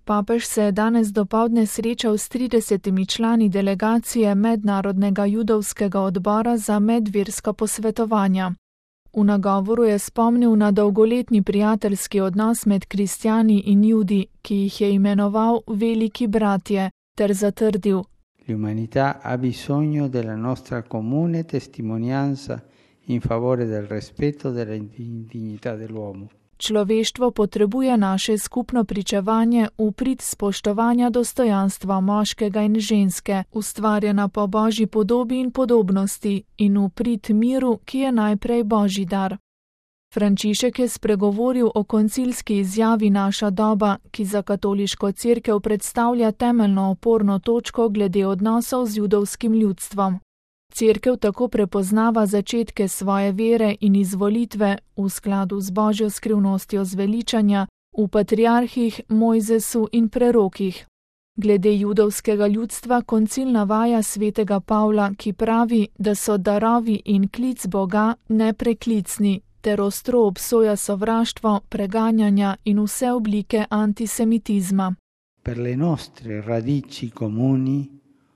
Papež se je danes dopoldne srečal s 30 člani delegacije Mednarodnega judovskega odbora za medverska posvetovanja. V nagovoru je spomnil na dolgoletni prijateljski odnos med kristjani in judi, ki jih je imenoval veliki bratje, ter zatrdil: L'umanità ha bisogno della nostra comune testimonianza in favore del rispetto della dignità dell'uomo. Človeštvo potrebuje naše skupno pričevanje v prid spoštovanja dostojanstva moškega in ženske, ustvarjena po Božji podobi in podobnosti, in v prid miru, ki je najprej Božji dar. Frančišek je spregovoril o koncilski izjavi Naša doba, ki za katoliško cerkev predstavlja temeljno oporno točko glede odnosov z judovskim ljudstvom. Cerkev tako prepoznava začetke svoje vere in izvolitve v skladu z Božjo skrivnostjo zveličanja v patriarhih, Mojzesu in prerokih. Glede judovskega ljudstva koncil navaja svetega Pavla, ki pravi, da so darovi in klic Boga nepreklicni, ter ostro obsoja sovraštvo, preganjanja in vse oblike antisemitizma. Per le nostre radici comuni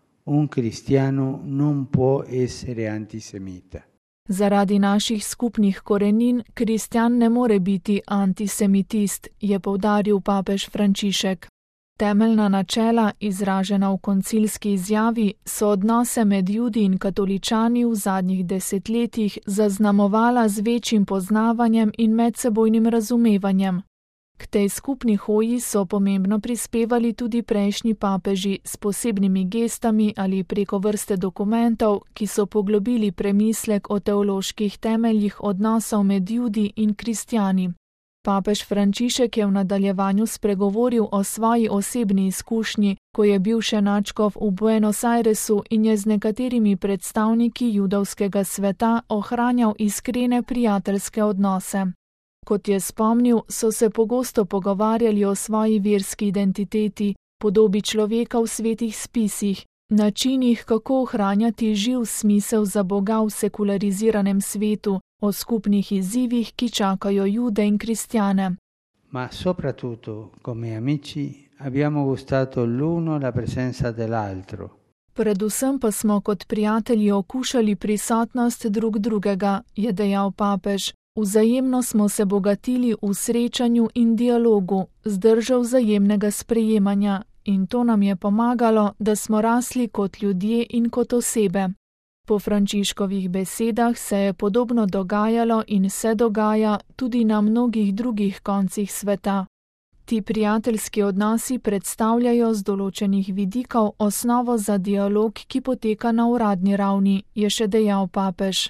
un cristiano non può essere antisemita. Zaradi naših skupnih korenin kristjan ne more biti antisemitist, je poudaril papež Frančišek. Temeljna načela, izražena v koncilski izjavi, so odnose med Judi in katoličani v zadnjih desetletjih zaznamovala z večjim poznavanjem in medsebojnim razumevanjem. K tej skupni hoji so pomembno prispevali tudi prejšnji papeži s posebnimi gestami ali preko vrste dokumentov, ki so poglobili premislek o teoloških temeljih odnosov med Judi in kristjani. Papež Frančišek je v nadaljevanju spregovoril o svoji osebni izkušnji, ko je bil še nadškof v Buenos Airesu in je z nekaterimi predstavniki judovskega sveta ohranjal iskrene prijateljske odnose. Kot je spomnil, so se pogosto pogovarjali o svoji verski identiteti, podobi človeka v svetih spisih, načinih, kako ohranjati živ smisel za Boga v sekulariziranem svetu, o skupnih izzivih, ki čakajo Jude in kristjane. Ma soprattutto, come amici, abbiamo gustato l'uno la presenza dell'altro. Predvsem pa smo kot prijatelji okušali prisotnost drug drugega, je dejal papež. Vzajemno smo se bogatili v srečanju in dialogu, z držo vzajemnega sprejemanja, in to nam je pomagalo, da smo rasli kot ljudje in kot osebe. Po Frančiškovih besedah se je podobno dogajalo in se dogaja tudi na mnogih drugih koncih sveta. Ti prijateljski odnosi predstavljajo z določenih vidikov osnovo za dialog, ki poteka na uradni ravni, je še dejal papež.